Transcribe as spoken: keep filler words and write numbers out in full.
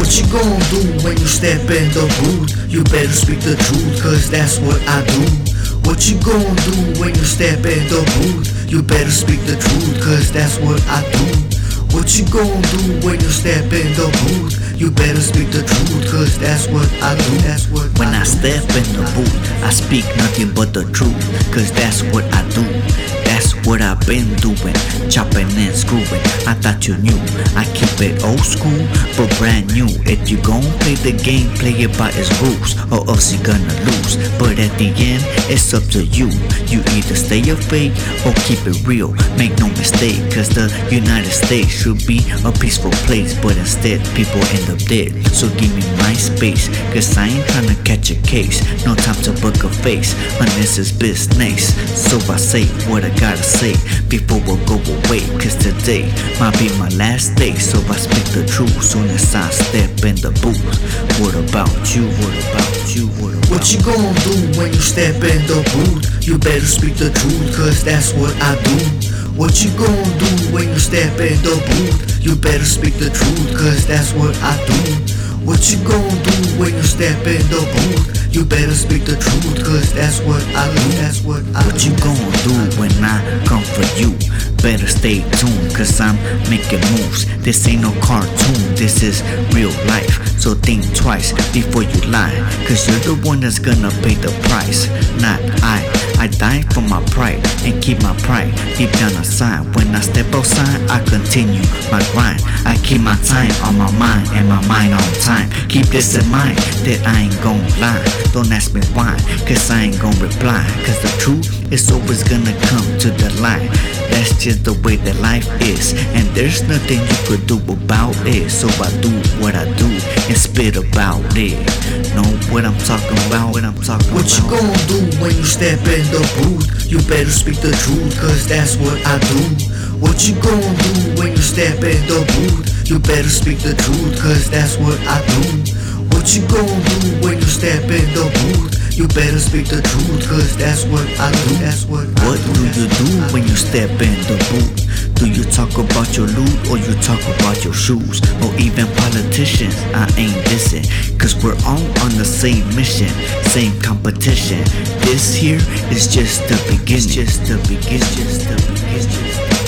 What you gon' do when you step in the booth? You better speak the truth, cause that's what I do. What you gon' do when you step in the booth? You better speak the truth, cause that's what I do. What you gon' do when you step in the booth? You better speak the truth, cause that's what I do. That's what When I I do. step in the booth, I speak nothing but the truth, cause that's what I do. That's what I've been doing, chopping and screwing. I thought you knew, I keep it old school, but brand new. If you gon' play the game, play it by its rules, or else you gonna lose. But at the end, it's up to you. You either stay or fake, or keep it real. Make no mistake, cause the United States should be a peaceful place, but instead people end up dead. So give me my space, cause I ain't tryna catch a case. No time to book a face, unless it's business. So I say what I gotta say before I go away, cause today might be my last day. So I speak the truth soon as I step in the booth. What about you? What about you? What about What you gon' do when you step in the booth? You better speak the truth, cause that's what I do. What you gon' do when you step in the booth? You better speak the truth, cause that's what I do. What you gon' do when you step in the booth? You better speak the truth, cause that's what I do. That's what I What do. you gon' do when I come for you? Better stay tuned, cause I'm making moves. This ain't no cartoon, this is real life. So think twice before you lie, cause you're the one that's gonna pay the price, not I. I die for my pride and keep my pride deep down inside. When I step outside, I continue my grind. I keep my time on my mind and my mind on time. Keep this in mind that I ain't gon' lie. Don't ask me why, cause I ain't gon' reply. Cause the truth is always gonna come to the light. That's just the way that life is, and there's nothing you could do about it. So I do what I do and spit about it. Know what I'm talking about? What I'm talking What you about? gon' do when you step in the booth? You better speak the truth, cause that's what I do. What you gon' do when you step in the booth? You better speak the truth, cause that's what I do. What you gon' do when you step in the booth? You better speak the truth, cause that's what I do. That's what I What do. do you do when you step in the booth? Do you talk about your loot, or you talk about your shoes, or even politicians? I ain't dissing, cause we're all on the same mission, same competition. This here is just the beginning. Just the beginning. Just the beginning.